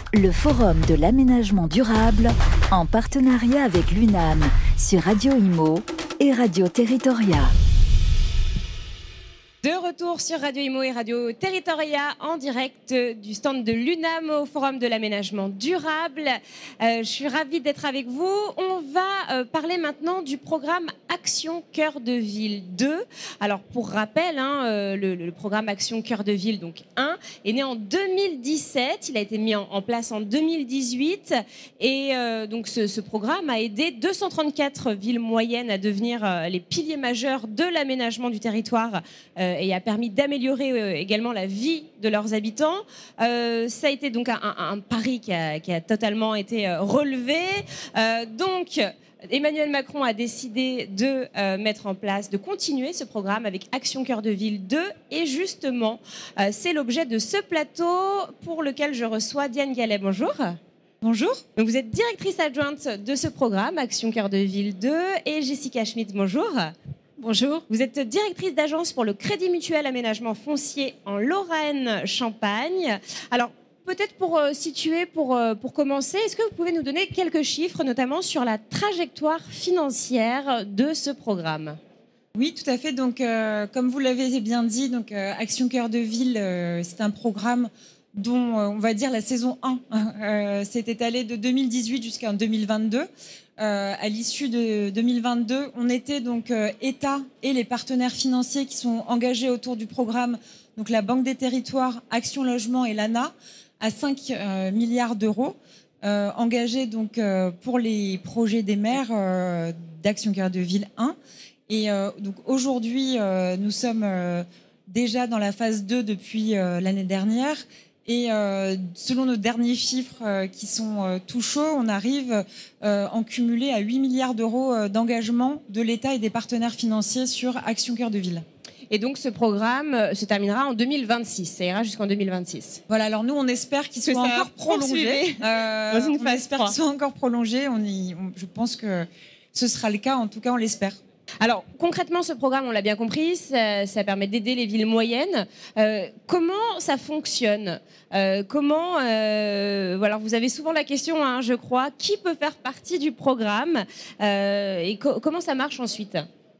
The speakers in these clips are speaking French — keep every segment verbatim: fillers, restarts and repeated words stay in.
Le Forum de l'aménagement durable en partenariat avec l'U N A M sur Radio Imo et Radio Territoria. De retour sur Radio Imo et Radio Territoria en direct du stand de l'U N A M au Forum de l'aménagement durable. Euh, je suis ravie d'être avec vous. On va euh, parler maintenant du programme Action Cœur de Ville deux. Alors pour rappel, hein, euh, le, le programme Action Cœur de Ville donc un est né en deux mille dix-sept. Il a été mis en, en place en deux mille dix-huit et euh, donc ce, ce programme a aidé deux cent trente-quatre villes moyennes à devenir euh, les piliers majeurs de l'aménagement du territoire. Euh, et a permis d'améliorer euh, également la vie de leurs habitants. Euh, ça a été donc un, un, un pari qui a, qui a totalement été euh, relevé. Euh, donc, Emmanuel Macron a décidé de euh, mettre en place, de continuer ce programme avec Action Cœur de Ville deux. Et justement, euh, c'est l'objet de ce plateau pour lequel je reçois Diane Gallet. Bonjour. Bonjour. Donc vous êtes directrice adjointe de ce programme, Action Cœur de Ville deux. Et Jessica Schmidt, bonjour. Bonjour. Vous êtes directrice d'agence pour le Crédit Mutuel Aménagement Foncier en Lorraine-Champagne. Alors, peut-être pour euh, situer, pour, euh, pour commencer, est-ce que vous pouvez nous donner quelques chiffres, notamment sur la trajectoire financière de ce programme ? Oui, tout à fait. Donc, euh, comme vous l'avez bien dit, donc, euh, Action Cœur de Ville, euh, c'est un programme dont, euh, on va dire, la saison un euh, s'est étalée de deux mille dix-huit jusqu'en deux mille vingt-deux. Euh, à l'issue de deux mille vingt-deux, on était donc euh, État et les partenaires financiers qui sont engagés autour du programme, donc la Banque des Territoires, Action Logement et l'A N A, à cinq euh, milliards d'euros, euh, engagés donc euh, pour les projets des maires euh, d'Action Cœur de Ville un. Et euh, donc aujourd'hui, euh, nous sommes euh, déjà dans la phase deux depuis euh, l'année dernière. Et euh, selon nos derniers chiffres euh, qui sont euh, tout chauds, on arrive euh, en cumulé à huit milliards d'euros euh, d'engagement de l'État et des partenaires financiers sur Action Cœur de Ville. Et donc ce programme se terminera en deux mille vingt-six, ça ira jusqu'en deux mille vingt-six. Voilà, alors nous on espère qu'il soit encore prolongé. Euh, Dans une on phase espère qu'il soit encore prolongé. On y, on, je pense que ce sera le cas, en tout cas on l'espère. Alors concrètement, ce programme, on l'a bien compris, ça, ça permet d'aider les villes moyennes. Euh, comment ça fonctionne ? euh, Comment euh, voilà, vous avez souvent la question, hein, je crois, qui peut faire partie du programme euh, et co- comment ça marche ensuite ?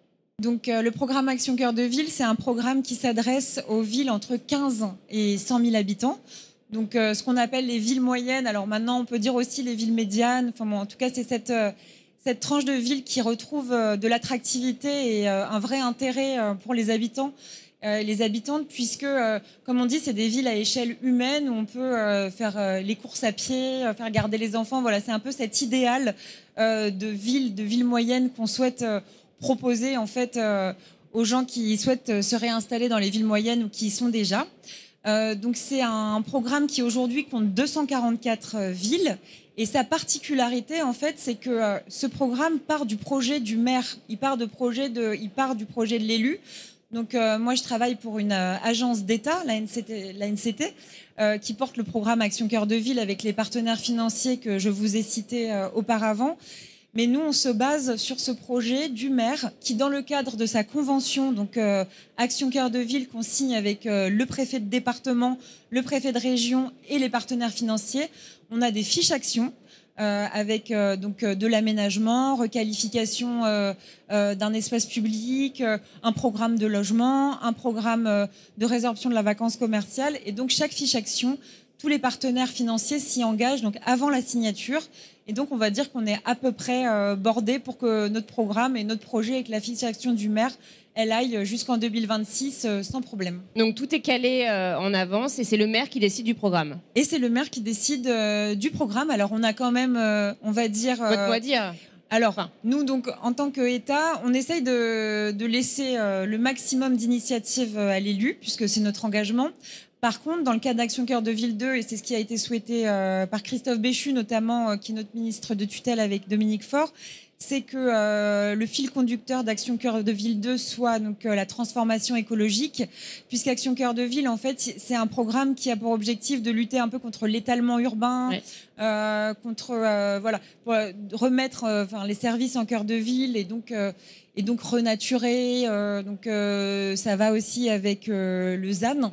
Donc euh, le programme Action Cœur de Ville, c'est un programme qui s'adresse aux villes entre quinze et cent mille habitants. Donc euh, ce qu'on appelle les villes moyennes. Alors maintenant, on peut dire aussi les villes médianes. Enfin bon, en tout cas, c'est cette euh, cette tranche de ville qui retrouve euh, de l'attractivité et euh, un vrai intérêt euh, pour les habitants, euh, les habitantes, puisque, euh, comme on dit, c'est des villes à échelle humaine où on peut euh, faire euh, les courses à pied, euh, faire garder les enfants. Voilà, c'est un peu cet idéal euh, de ville, de ville moyenne qu'on souhaite euh, proposer en fait euh, aux gens qui souhaitent euh, se réinstaller dans les villes moyennes ou qui y sont déjà. Euh, donc c'est un programme qui aujourd'hui compte deux cent quarante-quatre euh, villes. Et sa particularité, en fait, c'est que euh, ce programme part du projet du maire. Il part, de projet de, il part du projet de l'élu. Donc, euh, moi, je travaille pour une euh, agence d'État, la N C T, la N C T euh, qui porte le programme Action Cœur de Ville avec les partenaires financiers que je vous ai cités euh, auparavant. Mais nous, on se base sur ce projet du maire qui, dans le cadre de sa convention, donc euh, Action Cœur de Ville, qu'on signe avec euh, le préfet de département, le préfet de région et les partenaires financiers, on a des fiches actions euh, avec euh, donc euh, de l'aménagement, requalification euh, euh, d'un espace public, euh, un programme de logement, un programme euh, de résorption de la vacance commerciale. Et donc chaque fiche action, tous les partenaires financiers s'y engagent donc avant la signature. Et donc, on va dire qu'on est à peu près euh, bordé pour que notre programme et notre projet avec la fiche action du maire, elle aille jusqu'en deux mille vingt-six euh, sans problème. Donc, tout est calé euh, en avance et c'est le maire qui décide du programme. Et c'est le maire qui décide euh, du programme. Alors, on a quand même, euh, on va dire... Euh, Votre mot à dire. Alors, enfin. Nous, donc, en tant qu'État, on essaye de, de laisser euh, le maximum d'initiatives à l'élu, puisque c'est notre engagement. Par contre, dans le cadre d'Action Cœur de Ville deux, et c'est ce qui a été souhaité euh, par Christophe Béchu, notamment, euh, qui est notre ministre de tutelle avec Dominique Faure, c'est que euh, le fil conducteur d'Action Cœur de Ville deux soit donc, euh, la transformation écologique, puisqu'Action Cœur de Ville, en fait, c'est un programme qui a pour objectif de lutter un peu contre l'étalement urbain, ouais. euh, contre, euh, voilà, pour remettre euh, enfin, les services en cœur de ville et donc... Euh, et donc renaturer, euh, donc euh, ça va aussi avec euh, le Z A N, ouais.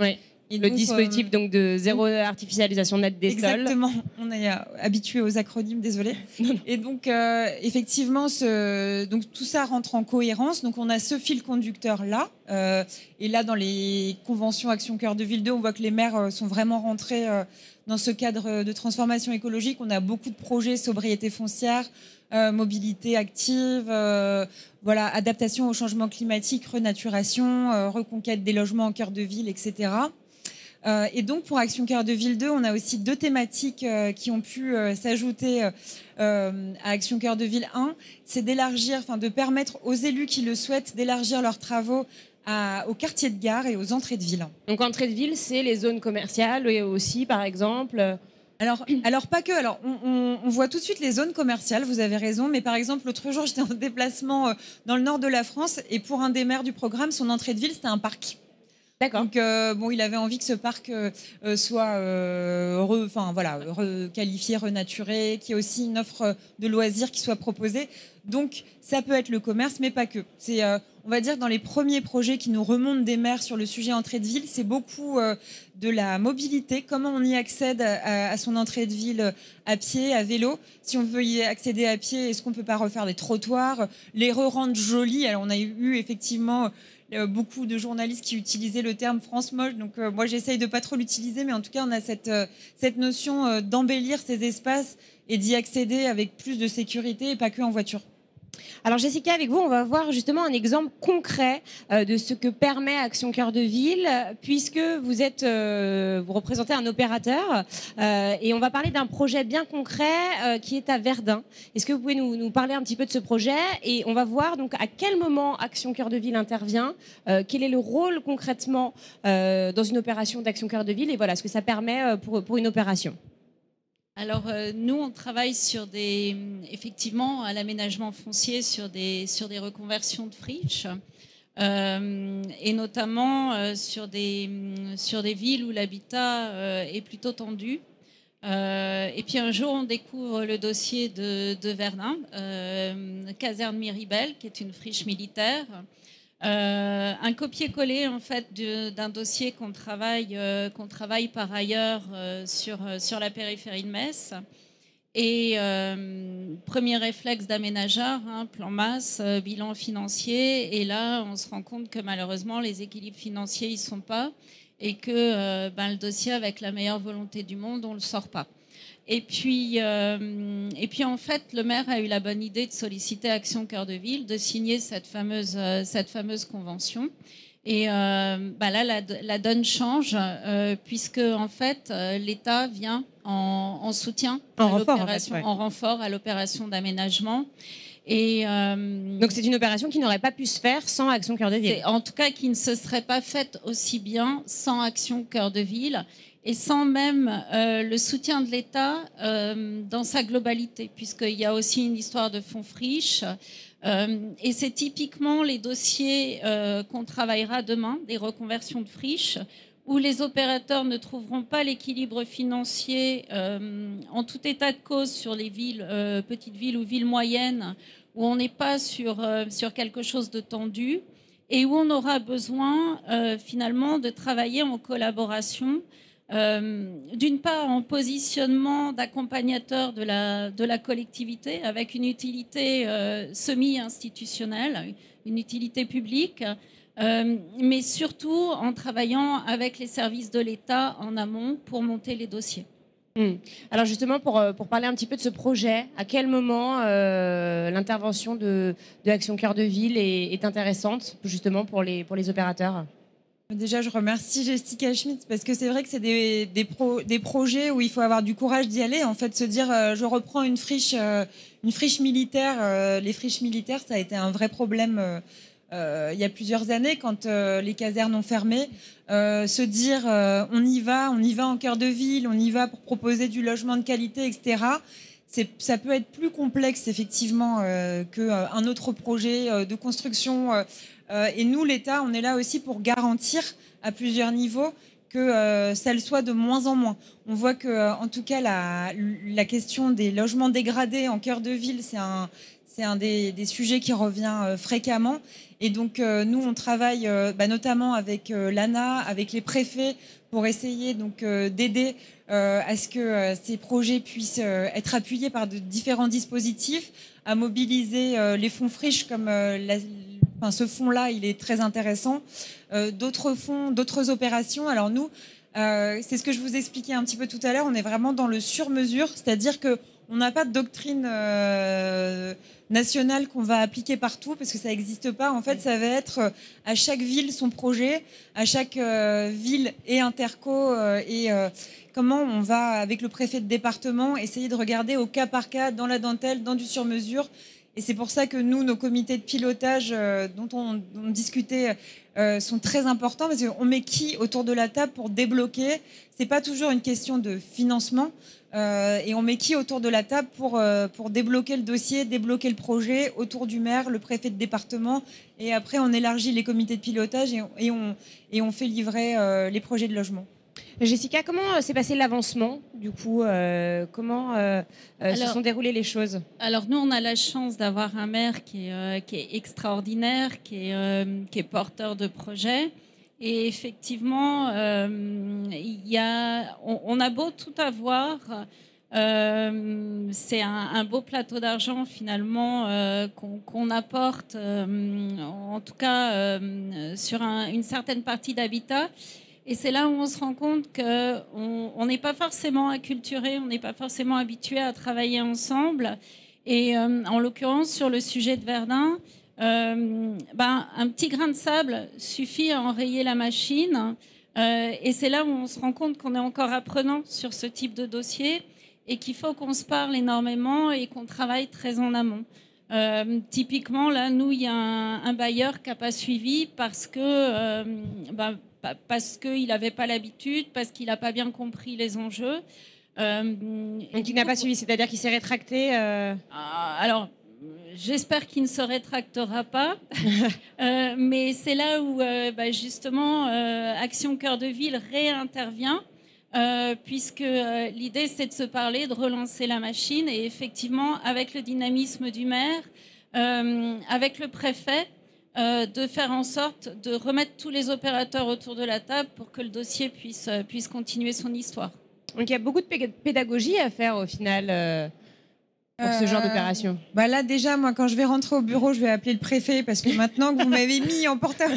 Et le donc, dispositif euh, donc de zéro artificialisation nette des exactement. sols. On est habitué aux acronymes, désolé. Et donc euh, effectivement, ce, donc tout ça rentre en cohérence. Donc on a ce fil conducteur là. Euh, et là, dans les conventions Action Cœur de Ville deux, on voit que les maires sont vraiment rentrés euh, dans ce cadre de transformation écologique. On a beaucoup de projets sobriété foncière, euh, mobilité active, euh, voilà, adaptation au changement climatique, renaturation, euh, reconquête des logements en cœur de ville, et cetera. Euh, et donc, pour Action Cœur de Ville deux, on a aussi deux thématiques euh, qui ont pu euh, s'ajouter euh, à Action Cœur de Ville un. C'est d'élargir, enfin, de permettre aux élus qui le souhaitent d'élargir leurs travaux à, aux quartiers de gare et aux entrées de ville. Donc, entrées de ville, c'est les zones commerciales et aussi, par exemple... Alors, alors pas que. Alors, on, on, on voit tout de suite les zones commerciales, vous avez raison. Mais par exemple, l'autre jour, j'étais en déplacement dans le nord de la France et pour un des maires du programme, son entrée de ville, c'était un parc. D'accord. Donc, euh, bon, il avait envie que ce parc euh, soit euh, re, enfin, voilà, requalifié, renaturé, qu'il y ait aussi une offre de loisirs qui soit proposée. Donc, ça peut être le commerce, mais pas que. C'est, euh, on va dire, dans les premiers projets qui nous remontent des maires sur le sujet entrée de ville, c'est beaucoup euh, de la mobilité, comment on y accède à, à son entrée de ville à pied, à vélo. Si on veut y accéder à pied, est-ce qu'on peut pas refaire des trottoirs, les re-rendre jolis? Alors, on a eu effectivement... beaucoup de journalistes qui utilisaient le terme France moche, donc euh, moi j'essaye de pas trop l'utiliser, mais en tout cas on a cette, euh, cette notion euh, d'embellir ces espaces et d'y accéder avec plus de sécurité et pas que en voiture. Alors Jessica, avec vous, on va voir justement un exemple concret euh, de ce que permet Action Cœur de Ville, puisque vous êtes, euh, vous représentez un opérateur euh, et on va parler d'un projet bien concret euh, qui est à Verdun. Est-ce que vous pouvez nous, nous parler un petit peu de ce projet? Et on va voir donc à quel moment Action Cœur de Ville intervient, euh, quel est le rôle concrètement euh, dans une opération d'Action Cœur de Ville et voilà ce que ça permet euh, pour, pour une opération. Alors euh, nous, on travaille sur des, effectivement, à l'aménagement foncier sur des, sur des reconversions de friches euh, et notamment euh, sur, des, sur des villes où l'habitat euh, est plutôt tendu. Euh, et puis un jour, on découvre le dossier de, de Verdun, euh, caserne Miribel, qui est une friche militaire. Euh, un copier-coller en fait d'un dossier qu'on travaille, euh, qu'on travaille par ailleurs euh, sur, sur la périphérie de Metz. Et euh, premier réflexe d'aménageur, hein, plan masse, euh, bilan financier. Et là, on se rend compte que malheureusement, les équilibres financiers, ils ne sont pas. Et que euh, ben, le dossier, avec la meilleure volonté du monde, on ne le sort pas. Et puis, euh, et puis, en fait, le maire a eu la bonne idée de solliciter Action Cœur de Ville, de signer cette fameuse, euh, cette fameuse convention. Et euh, bah là, la, la donne change, euh, puisque, en fait, euh, l'État vient en, en soutien en à renfort, l'opération, en, fait, ouais. en renfort à l'opération d'aménagement. Et euh, donc, c'est une opération qui n'aurait pas pu se faire sans Action Cœur de Ville. En tout cas, qui ne se serait pas faite aussi bien sans Action Cœur de Ville. Et sans même euh, le soutien de l'État euh, dans sa globalité, puisqu'il y a aussi une histoire de fonds friches. Euh, et c'est typiquement les dossiers euh, qu'on travaillera demain, des reconversions de friches, où les opérateurs ne trouveront pas l'équilibre financier euh, en tout état de cause sur les villes, euh, petites villes ou villes moyennes, où on n'est pas sur, euh, sur quelque chose de tendu, et où on aura besoin euh, finalement de travailler en collaboration. Euh, d'une part en positionnement d'accompagnateur de la, de la collectivité avec une utilité euh, semi-institutionnelle, une utilité publique, euh, mais surtout en travaillant avec les services de l'État en amont pour monter les dossiers. Mmh. Alors justement, pour, pour parler un petit peu de ce projet, à quel moment euh, l'intervention de, de Action Cœur de Ville est, est intéressante justement pour les, pour les opérateurs ? Déjà, je remercie Jessica Schmidt parce que c'est vrai que c'est des, des, pro, des projets où il faut avoir du courage d'y aller. En fait, se dire, euh, je reprends une friche, euh, une friche militaire. Euh, les friches militaires, ça a été un vrai problème euh, euh, il y a plusieurs années quand euh, les casernes ont fermé. Euh, se dire, euh, on y va, on y va en cœur de ville, on y va pour proposer du logement de qualité, et cetera. C'est, ça peut être plus complexe effectivement euh, qu'un autre projet euh, de construction. Euh, Euh, et nous, l'État, on est là aussi pour garantir à plusieurs niveaux que euh, ça le soit de moins en moins. On voit que, euh, en tout cas, la, la question des logements dégradés en cœur de ville, c'est un, c'est un des, des sujets qui revient euh, fréquemment. Et donc, euh, nous, on travaille euh, bah, notamment avec euh, l'A N A, avec les préfets, pour essayer donc euh, d'aider euh, à ce que euh, ces projets puissent euh, être appuyés par de différents dispositifs, à mobiliser euh, les fonds friches comme euh, la, enfin, ce fonds-là, il est très intéressant. Euh, d'autres fonds, d'autres opérations. Alors nous, euh, c'est ce que je vous expliquais un petit peu tout à l'heure, on est vraiment dans le sur-mesure, c'est-à-dire que on n'a pas de doctrine euh, nationale qu'on va appliquer partout parce que ça n'existe pas. En fait, ça va être euh, à chaque ville son projet, à chaque euh, ville et interco euh, et euh, comment on va, avec le préfet de département, essayer de regarder au cas par cas, dans la dentelle, dans du sur-mesure. Et c'est pour ça que nous, nos comités de pilotage euh, dont on, on discutait euh, sont très importants parce qu'on met qui autour de la table pour débloquer. C'est pas toujours une question de financement. Euh, et on met qui autour de la table pour, euh, pour débloquer le dossier, débloquer le projet autour du maire, le préfet de département. Et après, on élargit les comités de pilotage et, et, on, et on fait livrer euh, les projets de logement. Jessica, comment s'est passé l'avancement du coup euh, Comment euh, alors, se sont déroulées les choses? Alors nous, on a la chance d'avoir un maire qui est, euh, qui est extraordinaire, qui est, euh, qui est porteur de projets. Et effectivement, euh, y a, on, on a beau tout avoir, euh, c'est un, un beau plateau d'argent finalement euh, qu'on, qu'on apporte, euh, en tout cas euh, sur un, une certaine partie d'habitat. Et c'est là où on se rend compte qu'on n'est pas forcément acculturé, on n'est pas forcément habitué à travailler ensemble. Et euh, en l'occurrence, sur le sujet de Verdun, euh, ben, un petit grain de sable suffit à enrayer la machine. Euh, et c'est là où on se rend compte qu'on est encore apprenant sur ce type de dossier et qu'il faut qu'on se parle énormément et qu'on travaille très en amont. Euh, typiquement, là, nous, il y a un, un bailleur qui n'a pas suivi parce que... Euh, ben, parce qu'il n'avait pas l'habitude, parce qu'il n'a pas bien compris les enjeux. Euh, Donc il n'a pas suivi, c'est-à-dire qu'il s'est rétracté euh... Alors, j'espère qu'il ne se rétractera pas. euh, mais c'est là où, euh, bah, justement, euh, Action Cœur de Ville réintervient, euh, puisque euh, l'idée, c'est de se parler, de relancer la machine. Et effectivement, avec le dynamisme du maire, euh, avec le préfet, Euh, de faire en sorte de remettre tous les opérateurs autour de la table pour que le dossier puisse, euh, puisse continuer son histoire. Donc il y a beaucoup de pédagogie à faire au final euh, pour euh, ce genre d'opération. Bah là déjà, moi quand je vais rentrer au bureau, je vais appeler le préfet parce que maintenant que vous m'avez mis en porteur...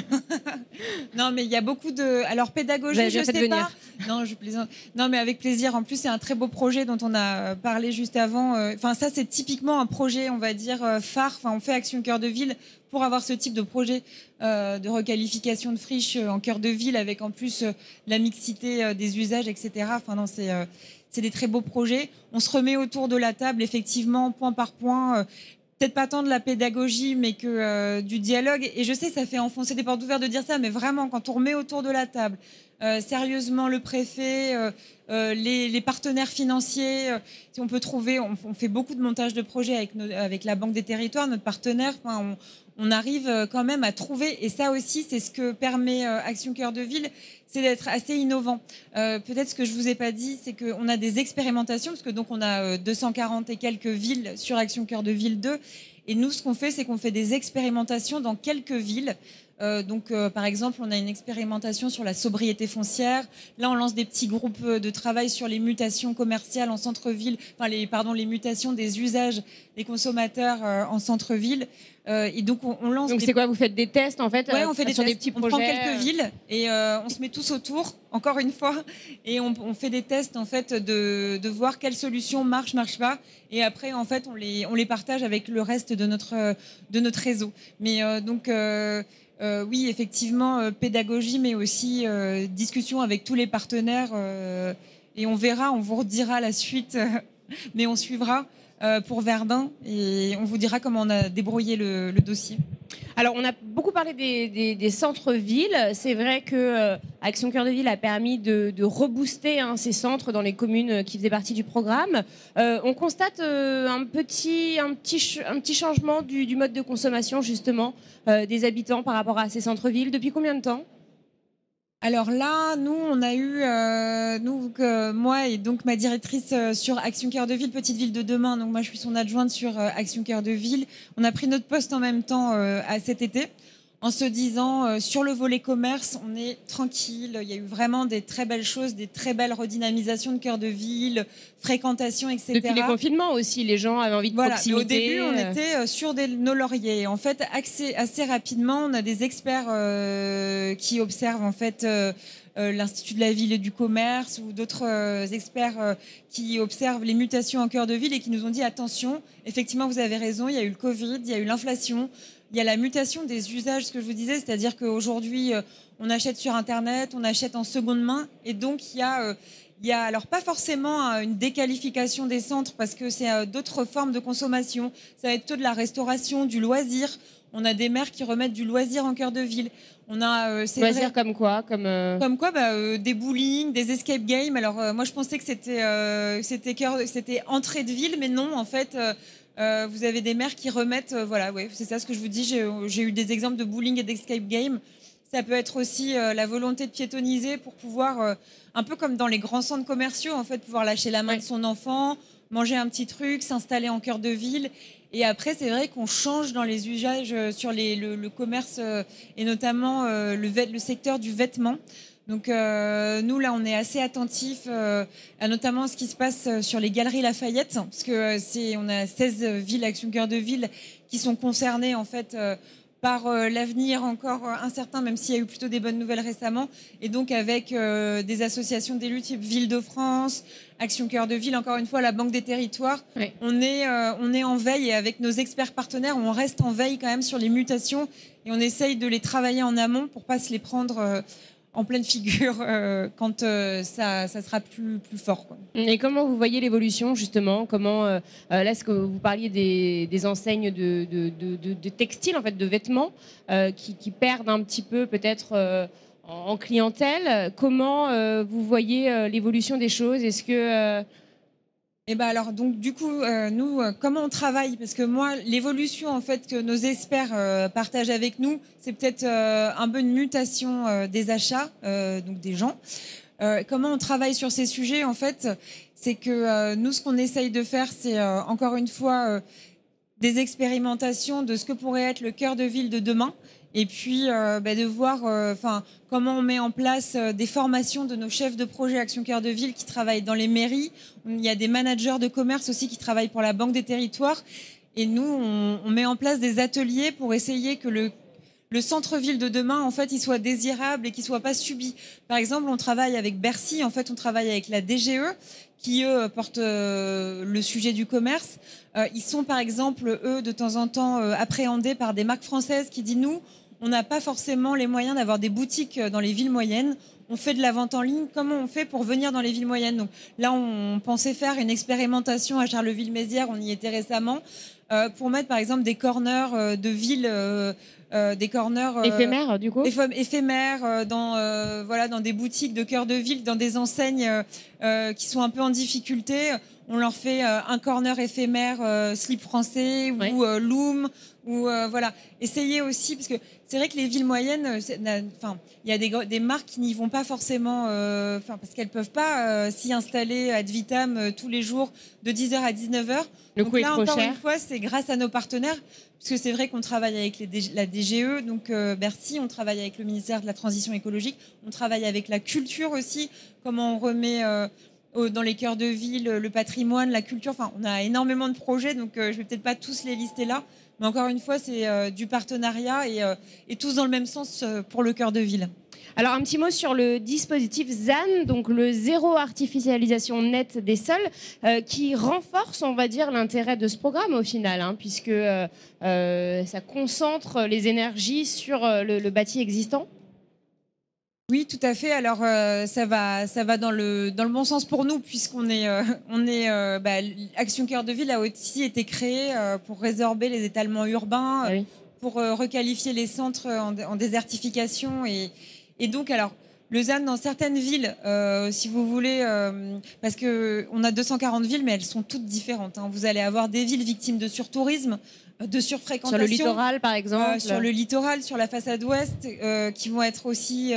Non mais il y a beaucoup de... Alors pédagogie, je sais pas. Non, je plaisante. Non mais avec plaisir. En plus c'est un très beau projet dont on a parlé juste avant. Enfin ça c'est typiquement un projet, on va dire, phare. Enfin on fait Action Cœur de Ville pour avoir ce type de projet euh, de requalification de friches en cœur de ville avec en plus euh, la mixité euh, des usages, et cetera. Enfin non, c'est euh, c'est des très beaux projets. On se remet autour de la table, effectivement, point par point. Euh, peut-être pas tant de la pédagogie, mais que euh, du dialogue. Et je sais, ça fait enfoncer des portes ouvertes de dire ça, mais vraiment, quand on remet autour de la table, euh, sérieusement, le préfet, euh, euh, les, les partenaires financiers, euh, si on peut trouver, on, on fait beaucoup de montage de projets avec, nos, avec la Banque des Territoires, notre partenaire. Enfin, on, on arrive quand même à trouver, et ça aussi, c'est ce que permet euh, Action Cœur de Ville, c'est d'être assez innovant. Euh, peut-être ce que je vous ai pas dit, c'est qu'on a des expérimentations, parce que donc on a euh, deux cent quarante et quelques villes sur Action Cœur de Ville deux. Et nous, ce qu'on fait, c'est qu'on fait des expérimentations dans quelques villes. Euh, donc, euh, par exemple, on a une expérimentation sur la sobriété foncière. Là, on lance des petits groupes de travail sur les mutations commerciales en centre-ville, enfin, les, pardon, les mutations des usages des consommateurs euh, en centre-ville. Euh, et donc, on, on lance. Donc, des... c'est quoi? Vous faites des tests, en fait? Ouais, on fait des sur tests. Des petits on projets. prend quelques villes et euh, on se met tous autour, encore une fois, et on, on fait des tests, en fait, de, de voir quelles solutions marchent, marchent pas. Et après, en fait, on les, on les partage avec le reste de notre, de notre réseau. Mais euh, donc. Euh, Euh, oui, effectivement, euh, pédagogie, mais aussi euh, discussion avec tous les partenaires. Euh, et on verra, on vous redira la suite, euh, mais on suivra euh, pour Verdun et on vous dira comment on a débrouillé le, le dossier. Alors, on a beaucoup parlé des, des, des centres-villes. C'est vrai que euh, Action Cœur de Ville a permis de, de rebooster hein, ces centres dans les communes qui faisaient partie du programme. Euh, on constate euh, un, petit, un, petit, un petit changement du, du mode de consommation, justement, euh, des habitants par rapport à ces centres-villes. Depuis combien de temps ? Alors là, nous, on a eu, euh, nous, que, moi et donc ma directrice euh, sur Action Cœur de Ville, Petite Ville de Demain, donc moi je suis son adjointe sur euh, Action Cœur de Ville, on a pris notre poste en même temps euh, à cet été, en se disant, euh, sur le volet commerce, on est tranquille, il y a eu vraiment des très belles choses, des très belles redynamisations de Cœur de Ville, fréquentation, et cetera. Depuis les confinements aussi, les gens avaient envie de voilà, proximité. Au début, on était sur des, nos lauriers. En fait, assez, assez rapidement, on a des experts euh, qui observent en fait euh, euh, l'Institut de la Ville et du Commerce ou d'autres euh, experts euh, qui observent les mutations en cœur de ville et qui nous ont dit attention, effectivement, vous avez raison, il y a eu le Covid, il y a eu l'inflation, il y a la mutation des usages, ce que je vous disais, c'est-à-dire qu'aujourd'hui, euh, on achète sur Internet, on achète en seconde main, et donc il y a... Euh, Il y a alors pas forcément une déqualification des centres parce que c'est d'autres formes de consommation. Ça va être plutôt de la restauration, du loisir. On a des maires qui remettent du loisir en cœur de ville. On a euh, c'est loisir vrai, comme quoi, comme euh... comme quoi, bah, euh, des bowling, des escape games. Alors euh, moi je pensais que c'était euh, c'était cœur, c'était entrée de ville, mais non en fait. Euh, euh, vous avez des maires qui remettent, euh, voilà, ouais, c'est ça ce que je vous dis. J'ai, j'ai eu des exemples de bowling et d'escape game. Ça peut être aussi euh, la volonté de piétoniser pour pouvoir, euh, un peu comme dans les grands centres commerciaux, en fait, pouvoir lâcher la main ouais. de son enfant, manger un petit truc, s'installer en cœur de ville. Et après, c'est vrai qu'on change dans les usages sur les, le, le commerce euh, et notamment euh, le, le secteur du vêtement. Donc euh, nous, là, on est assez attentifs euh, à notamment ce qui se passe sur les galeries Lafayette, parce que euh, c'est, on a seize villes, Action Cœur de Ville, qui sont concernées, en fait, euh, par euh, l'avenir encore euh, incertain, même s'il y a eu plutôt des bonnes nouvelles récemment. Et donc avec euh, des associations d'élus type Ville-de-France, Action Cœur de Ville, encore une fois, la Banque des Territoires. Oui. On est, euh, on est en veille et avec nos experts partenaires, on reste en veille quand même sur les mutations et on essaye de les travailler en amont pour ne pas se les prendre... Euh, en pleine figure euh, quand euh, ça, ça sera plus, plus fort, quoi. Et comment vous voyez l'évolution, justement? Comment, euh, là, est-ce que vous parliez des, des enseignes de, de, de, de textiles, en fait, de vêtements, euh, qui, qui perdent un petit peu, peut-être, euh, en, en clientèle. Comment euh, vous voyez euh, l'évolution des choses? Est-ce que... Euh... Eh ben alors, donc, du coup, euh, nous, euh, comment on travaille? Parce que moi, l'évolution, en fait, que nos experts euh, partagent avec nous, c'est peut-être euh, un peu une mutation euh, des achats, euh, donc des gens. Euh, comment on travaille sur ces sujets, en fait, c'est que euh, nous, ce qu'on essaye de faire, c'est, euh, encore une fois, euh, des expérimentations de ce que pourrait être le cœur de ville de demain. Et puis, euh, bah, de voir euh, comment on met en place euh, des formations de nos chefs de projet Action Cœur de Ville qui travaillent dans les mairies. Il y a des managers de commerce aussi qui travaillent pour la Banque des Territoires. Et nous, on, on met en place des ateliers pour essayer que le, le centre-ville de demain, en fait, il soit désirable et qu'il ne soit pas subi. Par exemple, on travaille avec Bercy, en fait, on travaille avec la D G E, qui, eux, portent euh, le sujet du commerce. Euh, ils sont, par exemple, eux, de temps en temps, euh, appréhendés par des marques françaises qui disent, nous, on n'a pas forcément les moyens d'avoir des boutiques dans les villes moyennes. On fait de la vente en ligne. Comment on fait pour venir dans les villes moyennes? Donc là, on pensait faire une expérimentation à Charleville-Mézières. On y était récemment euh, pour mettre, par exemple, des corners euh, de villes, euh, euh, des corners euh, éphémères, du coup, éphémères euh, dans euh, voilà dans des boutiques de cœur de ville, dans des enseignes euh, euh, qui sont un peu en difficulté. On leur fait euh, un corner éphémère euh, slip français ou oui. euh, Loom ou euh, voilà. Essayez aussi parce que c'est vrai que les villes moyennes, enfin, il y a des, des marques qui n'y vont pas forcément, enfin, euh, parce qu'elles peuvent pas euh, s'y installer ad vitam euh, tous les jours de dix heures à dix-neuf heures. Le donc coût là, est trop encore cher. une fois, c'est grâce à nos partenaires, parce que c'est vrai qu'on travaille avec les, la D G E, donc euh, Bercy, on travaille avec le ministère de la Transition écologique, on travaille avec la culture aussi, comment on remet euh, dans les cœurs de ville le patrimoine, la culture. Enfin, on a énormément de projets, donc euh, je vais peut-être pas tous les lister là. Mais encore une fois, c'est euh, du partenariat et, euh, et tous dans le même sens euh, pour le cœur de ville. Alors, un petit mot sur le dispositif Z A N, donc le zéro artificialisation nette des sols, euh, qui renforce, on va dire, l'intérêt de ce programme au final, hein, puisque euh, euh, ça concentre les énergies sur euh, le, le bâti existant. Oui, tout à fait. Alors, euh, ça va, ça va dans le dans le bon sens pour nous, puisqu'on est, euh, on est, euh, bah, Action Cœur de Ville a aussi été créée euh, pour résorber les étalements urbains, ah oui. pour euh, requalifier les centres en, en désertification et, et donc alors. Le Z A N dans certaines villes, euh, si vous voulez, euh, parce que on a deux cent quarante villes, mais elles sont toutes différentes, hein. Vous allez avoir des villes victimes de surtourisme, de surfréquentation. Sur le littoral, par exemple. Euh, sur le littoral, sur la façade ouest, euh, qui vont être aussi euh,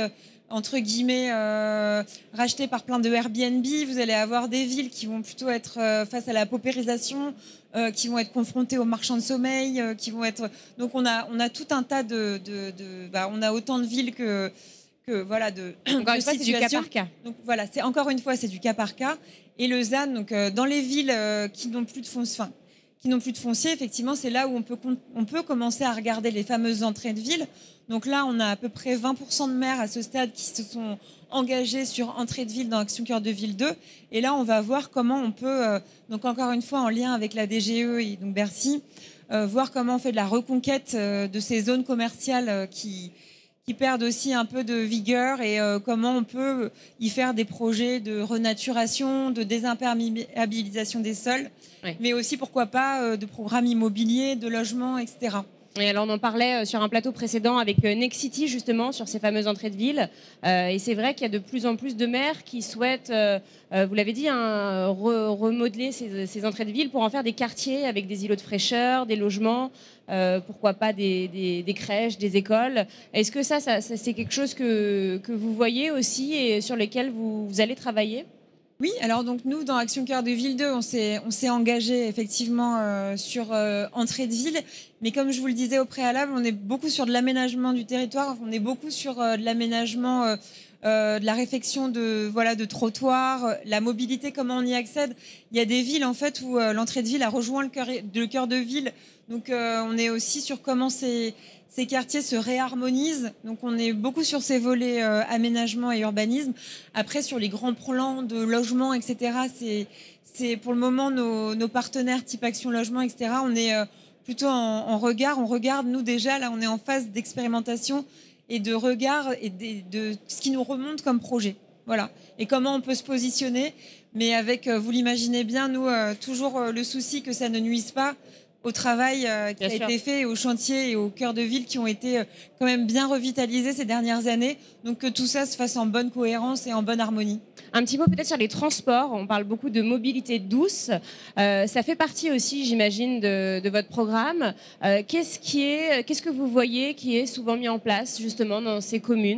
entre guillemets euh, rachetés par plein de Airbnb. Vous allez avoir des villes qui vont plutôt être euh, face à la paupérisation, euh, qui vont être confrontées aux marchands de sommeil, euh, qui vont être. Donc on a on a tout un tas de, de, de bah, on a autant de villes que que voilà de. Encore de une fois, c'est du cas par cas. Donc voilà, c'est encore une fois c'est du cas par cas. Et le Z A N, donc euh, dans les villes euh, qui n'ont plus de fonds, enfin, qui n'ont plus de foncier, effectivement, c'est là où on peut, on peut commencer à regarder les fameuses entrées de ville. Donc là, on a à peu près vingt pour cent de maires à ce stade qui se sont engagés sur entrée de ville dans Action Cœur de Ville deux. Et là, on va voir comment on peut, euh, donc encore une fois en lien avec la D G E et donc Bercy, euh, voir comment on fait de la reconquête euh, de ces zones commerciales euh, qui, qui perdent aussi un peu de vigueur et euh, comment on peut y faire des projets de renaturation, de désimperméabilisation des sols. Oui. Mais aussi, pourquoi pas, euh, de programmes immobiliers, de logements, et cetera. Et alors, on en parlait sur un plateau précédent avec Nexity, justement, sur ces fameuses entrées de ville. Euh, et c'est vrai qu'il y a de plus en plus de maires qui souhaitent, euh, euh, vous l'avez dit, hein, re remodeler ces, ces entrées de ville pour en faire des quartiers avec des îlots de fraîcheur, des logements, euh, pourquoi pas des, des, des crèches, des écoles. Est-ce que ça, ça, ça c'est quelque chose que, que vous voyez aussi et sur lesquels vous, vous allez travailler ? Oui, alors donc nous, dans Action Cœur de Ville deux, on s'est on s'est engagé effectivement euh, sur euh, entrée de ville. Mais comme je vous le disais au préalable, on est beaucoup sur de l'aménagement du territoire. On est beaucoup sur euh, de l'aménagement, euh, euh, de la réfection de voilà de trottoirs, euh, la mobilité, comment on y accède. Il y a des villes en fait où euh, l'entrée de ville a rejoint le cœur le cœur de ville. Donc euh, on est aussi sur comment c'est ces quartiers se réharmonisent. Donc, on est beaucoup sur ces volets euh, aménagement et urbanisme. Après, sur les grands plans de logement, et cetera, c'est, c'est pour le moment nos, nos partenaires type Action Logement, et cetera. On est euh, plutôt en, en regard. On regarde, nous déjà, là, on est en phase d'expérimentation et de regard et de, de ce qui nous remonte comme projet. Voilà. Et comment on peut se positionner. Mais avec, euh, vous l'imaginez bien, nous, euh, toujours euh, le souci que ça ne nuise pas au travail euh, qui bien a sûr. été fait, et aux chantiers et aux cœurs de ville qui ont été euh, quand même bien revitalisés ces dernières années. Donc que tout ça se fasse en bonne cohérence et en bonne harmonie. Un petit mot peut-être sur les transports. On parle beaucoup de mobilité douce. Euh, ça fait partie aussi, j'imagine, de, de votre programme. Euh, qu'est-ce qui est, qu'est-ce que vous voyez qui est souvent mis en place justement dans ces communes ?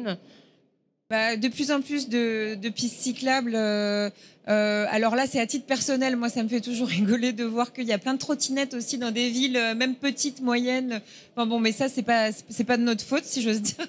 Bah, de plus en plus de, de pistes cyclables. Euh, euh, alors là, c'est à titre personnel. Moi, ça me fait toujours rigoler de voir qu'il y a plein de trottinettes aussi dans des villes, même petites, moyennes. Enfin bon, mais ça, c'est pas, c'est pas de notre faute, si j'ose dire.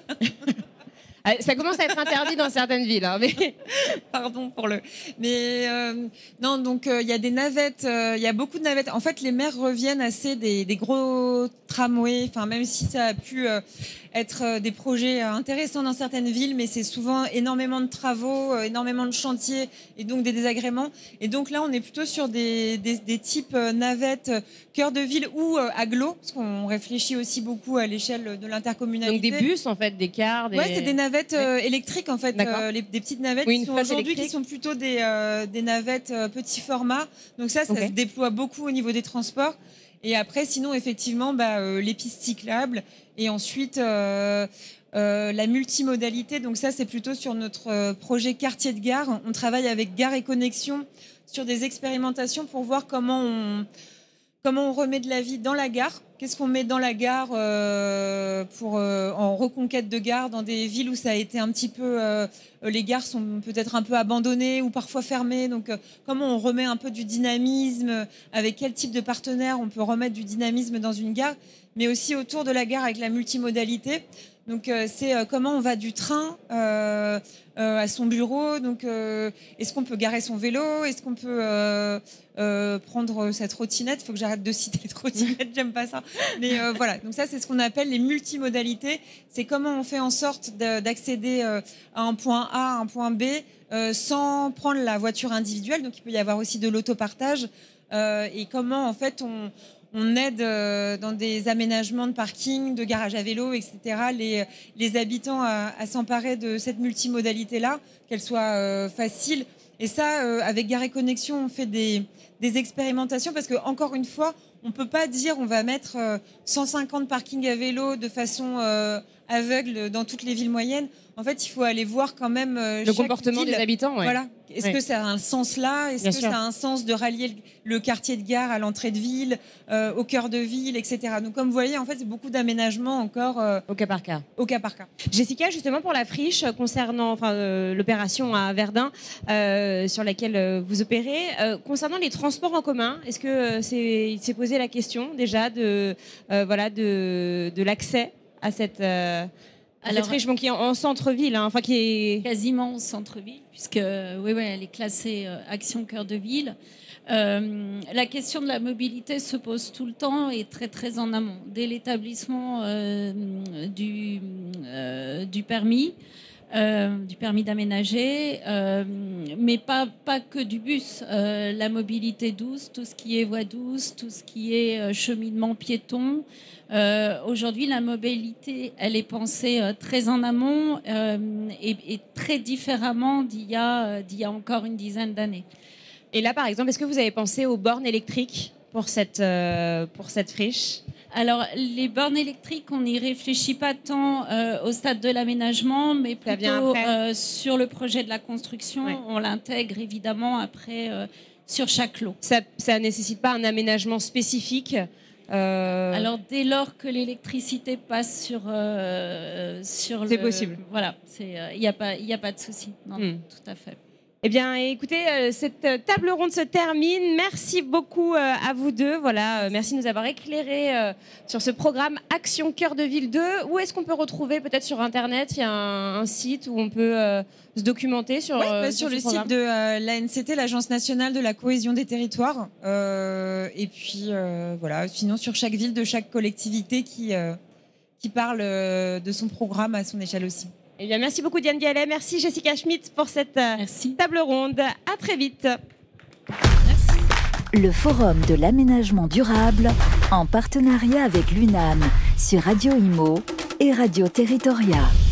Ça commence à être interdit dans certaines villes. Hein, mais... Pardon pour le. Mais euh, non, donc il euh, y a des navettes. Il euh, y a beaucoup de navettes. En fait, les maires reviennent assez des, des gros tramways. Enfin, même si ça a pu euh, être euh, des projets euh, intéressants dans certaines villes, mais c'est souvent énormément de travaux, euh, énormément de chantiers et donc des désagréments. Et donc là, on est plutôt sur des, des, des types euh, navettes euh, cœur de ville ou euh, agglo, parce qu'on réfléchit aussi beaucoup à l'échelle de l'intercommunalité. Donc des bus, en fait, des cars. Des... Ouais, c'est des navettes euh, électriques en fait, euh, les, des petites navettes oui, qui sont aujourd'hui qui sont plutôt des, euh, des navettes euh, petit format. Donc ça, ça okay. se déploie beaucoup au niveau des transports. Et après, sinon, effectivement, bah, euh, les pistes cyclables et ensuite euh, euh, la multimodalité. Donc ça, c'est plutôt sur notre euh, projet quartier de gare. On travaille avec Gare et Connexion sur des expérimentations pour voir comment on comment on remet de la vie dans la gare. Qu'est-ce qu'on met dans la gare euh, pour, euh, en reconquête de gare dans des villes où ça a été un petit peu... Euh, les gares sont peut-être un peu abandonnées ou parfois fermées. Donc, euh, comment on remet un peu du dynamisme, avec quel type de partenaire on peut remettre du dynamisme dans une gare, mais aussi autour de la gare avec la multimodalité. Donc, euh, c'est euh, comment on va du train euh, euh, à son bureau. Donc, euh, est-ce qu'on peut garer son vélo ? Est-ce qu'on peut euh, euh, prendre sa trottinette ? Il faut que j'arrête de citer les trottinettes, j'aime pas ça. Mais euh, voilà, donc ça, c'est ce qu'on appelle les multimodalités. C'est comment on fait en sorte d'accéder euh, à un point A, à un point B, euh, sans prendre la voiture individuelle. Donc, il peut y avoir aussi de l'autopartage. Euh, et comment, en fait, on... On aide euh, dans des aménagements de parking, de garages à vélo, et cetera, les, les habitants à, à s'emparer de cette multimodalité-là, qu'elle soit euh, facile. Et ça, euh, avec Gare et Connexion, on fait des, des expérimentations parce que, encore une fois, on ne peut pas dire on va mettre euh, cent cinquante parkings à vélo de façon euh, aveugle dans toutes les villes moyennes. En fait, il faut aller voir quand même euh, le chaque comportement ville. des habitants. Ouais. Voilà. Est-ce ouais. que ça a un sens là? Est-ce Bien que sûr. ça a un sens de rallier le, le quartier de gare à l'entrée de ville, euh, au cœur de ville, et cetera. Donc, comme vous voyez, en fait, c'est beaucoup d'aménagements encore euh, Au cas par cas. au cas par cas. Jessica, justement pour la friche concernant enfin, euh, l'opération à Verdun euh, sur laquelle euh, vous opérez, euh, concernant les transports en commun, est-ce que euh, c'est, il s'est posé la question déjà de, euh, voilà, de, de l'accès à cette, euh, à Alors, cette friche bon, qui est en, en centre-ville, hein, enfin qui est quasiment au centre-ville, puisque oui, oui, elle est classée euh, Action Cœur de Ville. Euh, la question de la mobilité se pose tout le temps et très très en amont, dès l'établissement euh, du, euh, du permis. Euh, du permis d'aménager, euh, mais pas, pas que du bus. Euh, la mobilité douce, tout ce qui est voie douce, tout ce qui est euh, cheminement piéton. Euh, aujourd'hui, la mobilité, elle est pensée euh, très en amont euh, et, et très différemment d'il y a, d'il y a encore une dizaine d'années. Et là, par exemple, est-ce que vous avez pensé aux bornes électriques pour cette, euh, pour cette friche ? Alors, les bornes électriques, on n'y réfléchit pas tant euh, au stade de l'aménagement, mais plutôt euh, sur le projet de la construction. Ouais. On l'intègre évidemment après euh, sur chaque lot. Ça ne nécessite pas un aménagement spécifique euh... Alors, dès lors que l'électricité passe sur, euh, sur le... C'est possible. Voilà, il n'y a, a pas de souci. Non, hmm. Tout à fait. Eh bien, écoutez, cette table ronde se termine. Merci beaucoup à vous deux. Voilà, merci de nous avoir éclairés sur ce programme Action Cœur de Ville deux. Où est-ce qu'on peut retrouver, peut-être sur Internet, il y a un, un site où on peut euh, se documenter sur, ouais, bah, euh, sur, sur le programme. site de euh, l'A N C T, l'Agence nationale de la cohésion des territoires. Euh, et puis, euh, voilà, sinon sur chaque ville de chaque collectivité qui, euh, qui parle euh, de son programme à son échelle aussi. Eh bien, merci beaucoup Diane Gallet, merci Jessica Schmidt pour cette merci. table ronde. À très vite. Merci. Le Forum de l'aménagement durable en partenariat avec l'U N A M sur Radio Imo et Radio Territoria.